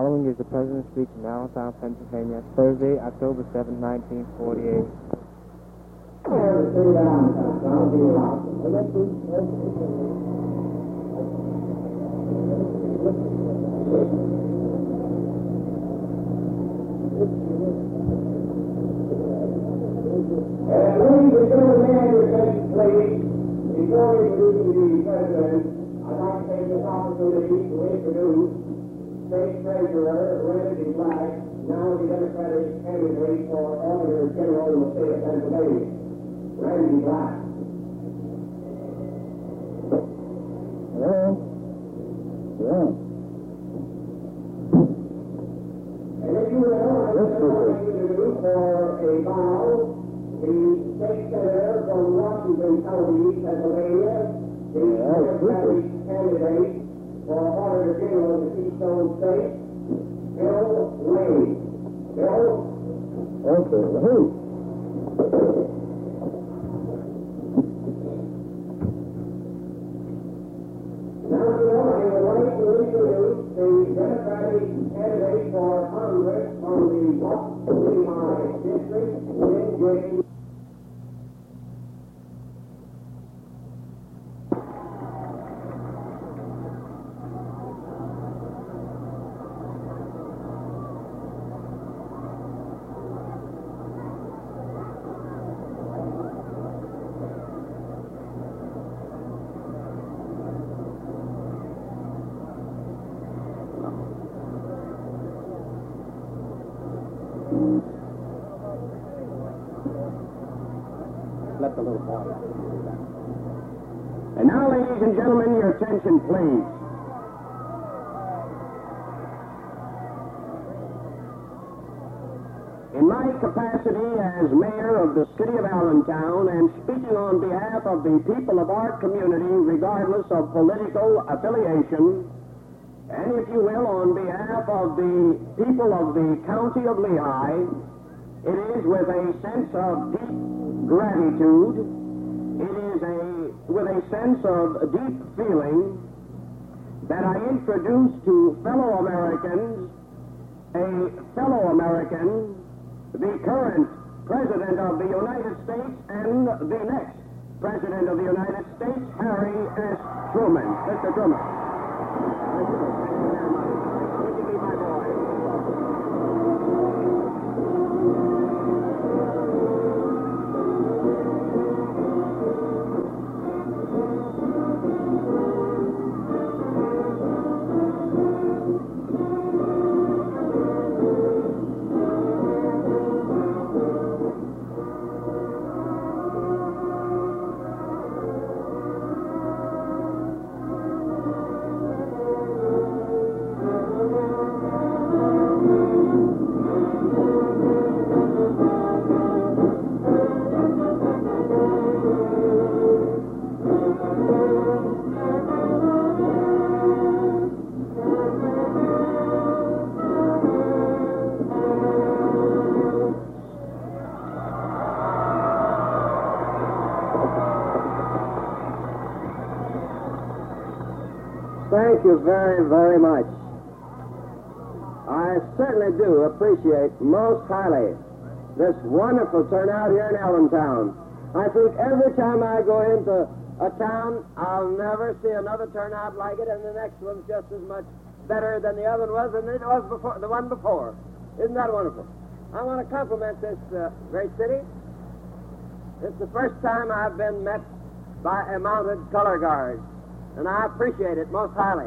following is the President's speech in Allentown, Pennsylvania, Thursday, October 7, 1948. Ladies and gentlemen, please, before we introduce the President, I'd like to take this opportunity to introduce State Treasurer Randy Black, now the Democratic candidate for Auditor General in the state of Pennsylvania. Randy Black. Hello? Yeah. And if you will, I'd like to introduce for a bow the State Senator from Washington County, Pennsylvania, the Democratic candidate for Auditor General of the Keystone State, Bill Wade. Bill? Okay, who? Now, Bill, I would like to introduce the Democratic candidate for Congress from the Lehigh District, Lynn James. Let the little boy out. And now, ladies and gentlemen, your attention, please. In my capacity as mayor of the city of Allentown and speaking on behalf of the people of our community, regardless of political affiliation, and if you will, on behalf of the people of the county of Lehigh, it is with a sense of deep gratitude, it is with a sense of deep feeling that I introduce to fellow Americans a fellow American, the current President of the United States and the next President of the United States, Harry S. Truman. Mr. Truman. Thank you very much. Good to be my boy. Thank you very, very much. I certainly do appreciate most highly this wonderful turnout here in Allentown. I think every time I go into a town, I'll never see another turnout like it, and the next one's just as much better than the other one was than it was before, the one before. Isn't that wonderful? I want to compliment this great city. It's the first time I've been met by a mounted color guard, and I appreciate it most highly.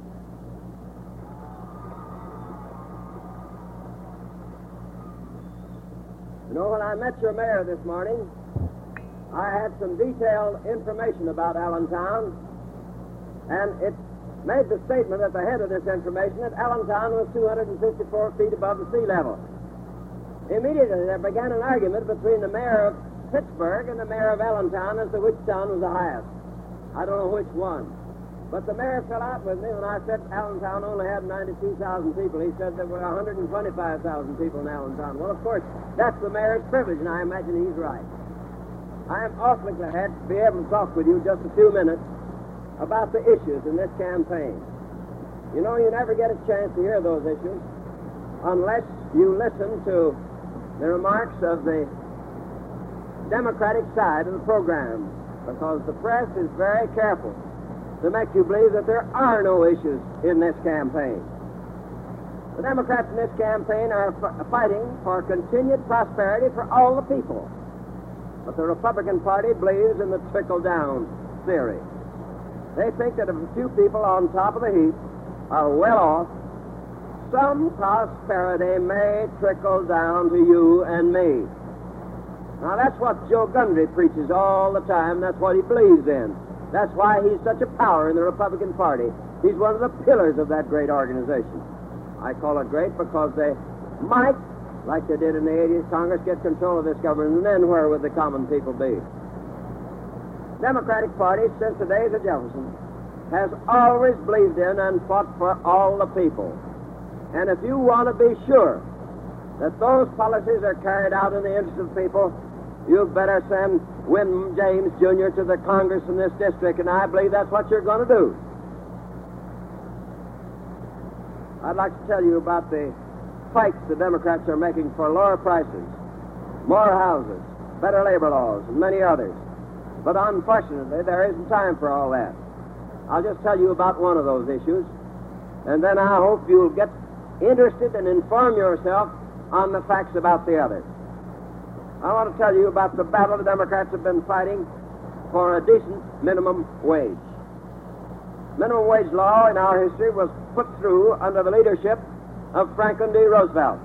You know, when I met your mayor this morning, I had some detailed information about Allentown, and it made the statement at the head of this information that Allentown was 254 feet above the sea level. Immediately there began an argument between the mayor of Pittsburgh and the mayor of Allentown as to which town was the highest. I don't know which one. But the mayor fell out with me when I said Allentown only had 92,000 people. He said there were 125,000 people in Allentown. Well, of course, that's the mayor's privilege, and I imagine he's right. I am awfully glad to be able to talk with you just a few minutes about the issues in this campaign. You know, you never get a chance to hear those issues unless you listen to the remarks of the Democratic side of the program, because the press is very careful to make you believe that there are no issues in this campaign. The Democrats in this campaign are fighting for continued prosperity for all the people. But the Republican Party believes in the trickle-down theory. They think that if a few people on top of the heap are well off, some prosperity may trickle down to you and me. Now, that's what Joe Gundry preaches all the time. That's what he believes in. That's why he's such a power in the Republican Party. He's one of the pillars of that great organization. I call it great because they might, like they did in the 80s Congress, get control of this government, and then where would the common people be? Democratic Party, since the days of Jefferson, has always believed in and fought for all the people. And if you want to be sure that those policies are carried out in the interest of the people, you'd better send Win James, Jr. to the Congress in this district, and I believe that's what you're going to do. I'd like to tell you about the fights the Democrats are making for lower prices, more houses, better labor laws, and many others. But unfortunately, there isn't time for all that. I'll just tell you about one of those issues, and then I hope you'll get interested and inform yourself on the facts about the others. I want to tell you about the battle the Democrats have been fighting for a decent minimum wage. Minimum wage law in our history was put through under the leadership of Franklin D. Roosevelt.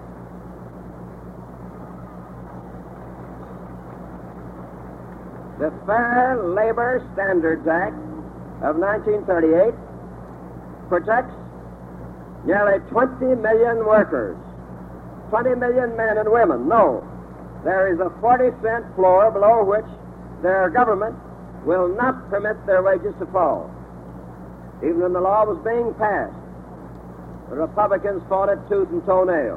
The Fair Labor Standards Act of 1938 protects nearly 20 million workers, 20 million men and women. No, there is a 40-cent floor below which their government will not permit their wages to fall. Even when the law was being passed, the Republicans fought it tooth and toenail.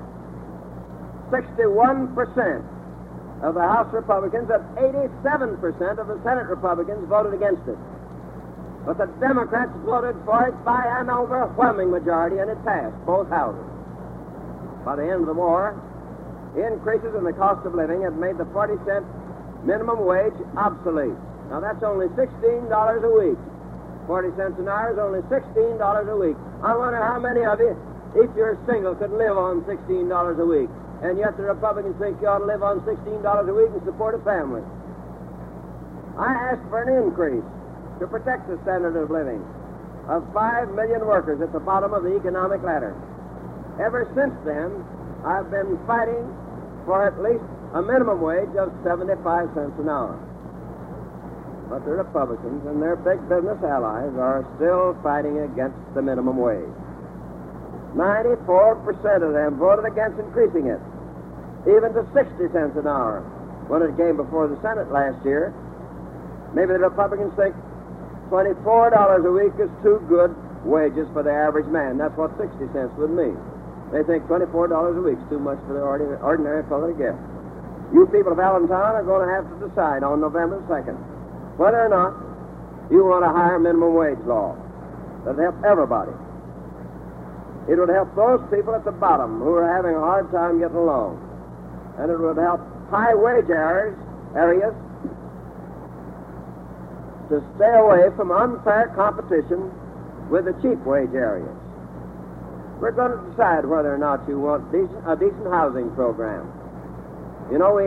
61% of the House Republicans and 87% of the Senate Republicans voted against it. But the Democrats voted for it by an overwhelming majority, and it passed both houses. By the end of the war, increases in the cost of living had made the 40-cent minimum wage obsolete. Now, that's only $16 a week. 40 cents an hour is only $16 a week. I wonder how many of you, if you're single, could live on $16 a week. And yet the Republicans think you ought to live on $16 a week and support a family. I asked for an increase to protect the standard of living of 5 million workers at the bottom of the economic ladder. Ever since then, I've been fighting for at least a minimum wage of 75 cents an hour. But the Republicans and their big business allies are still fighting against the minimum wage. 94% of them voted against increasing it, even to 60 cents an hour, when it came before the Senate last year. Maybe the Republicans think $24 a week is too good wages for the average man. That's what 60 cents would mean. They think $24 a week is too much for the ordinary fellow to get. You people of Allentown are going to have to decide on November 2nd whether or not you want a higher minimum wage law that would help everybody. It would help those people at the bottom who are having a hard time getting along. And it would help high wage areas to stay away from unfair competition with the cheap wage areas. We're going to decide whether or not you want a decent housing program. You know,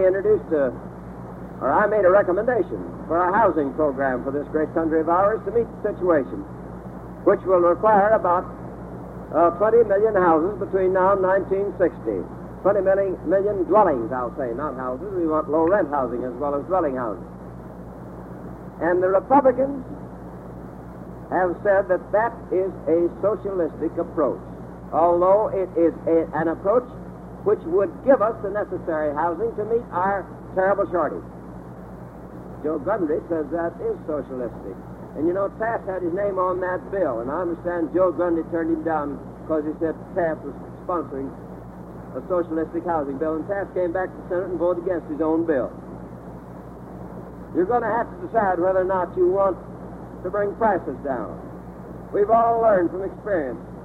I made a recommendation for a housing program for this great country of ours to meet the situation, which will require about 20 million houses between now and 1960. 20 million dwellings, I'll say, not houses. We want low-rent housing as well as dwelling houses. And the Republicans have said that that is a socialistic approach, although it is an approach which would give us the necessary housing to meet our terrible shortage. Joe Gundry says that is socialistic. And you know, Taft had his name on that bill, and I understand Joe Gundry turned him down because he said Taft was sponsoring a socialistic housing bill, and Taft came back to the Senate and voted against his own bill. You're going to have to decide whether or not you want to bring prices down. We've all learned from experience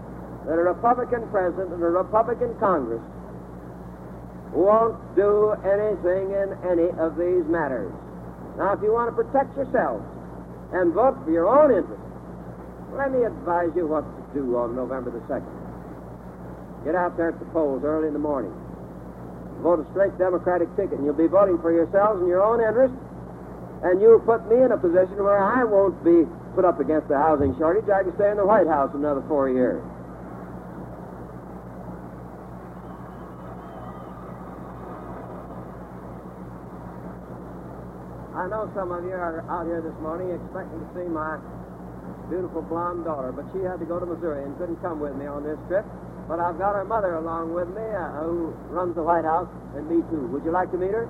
that a Republican president and a Republican Congress won't do anything in any of these matters. Now, if you want to protect yourselves and vote for your own interest, let me advise you what to do on November the 2nd. Get out there at the polls early in the morning. Vote a straight Democratic ticket, and you'll be voting for yourselves and your own interest, and you'll put me in a position where I won't be put up against the housing shortage. I can stay in the White House another 4 years. I know some of you are out here this morning expecting to see my beautiful blonde daughter, but she had to go to Missouri and couldn't come with me on this trip. But I've got her mother along with me, who runs the White House, and me too. Would you like to meet her?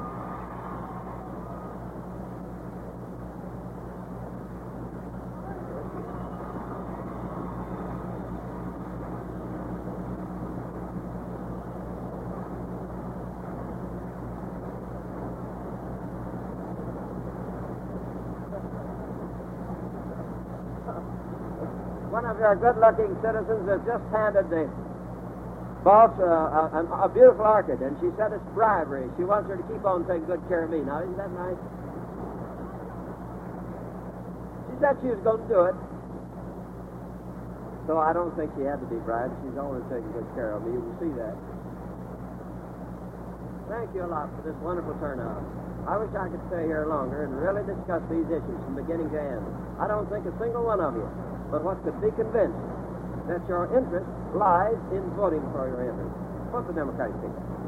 One of your good-looking citizens has just handed the boss a beautiful orchid, and she said it's bribery. She wants her to keep on taking good care of me. Now, isn't that nice? She said she was going to do it. So I don't think she had to be bribed. She's always taking good care of me. You can see that. Thank you a lot for this wonderful turnout. I wish I could stay here longer and really discuss these issues from beginning to end. I don't think a single one of you but what could be convinced that your interest lies in voting for your interest. Vote the Democratic ticket.